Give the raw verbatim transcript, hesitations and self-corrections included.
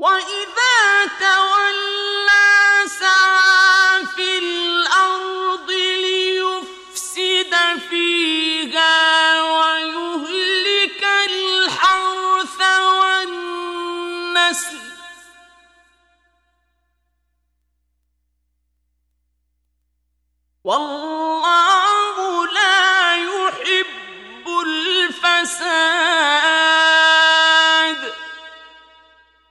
وَإِذَا تَوَلَّى سَعَىٰ فِي الْأَرْضِ لِيُفْسِدَ فِيهَا وَيُهْلِكَ الْحَرْثَ وَالنَّسْلَ ۗ وَاللَّهُ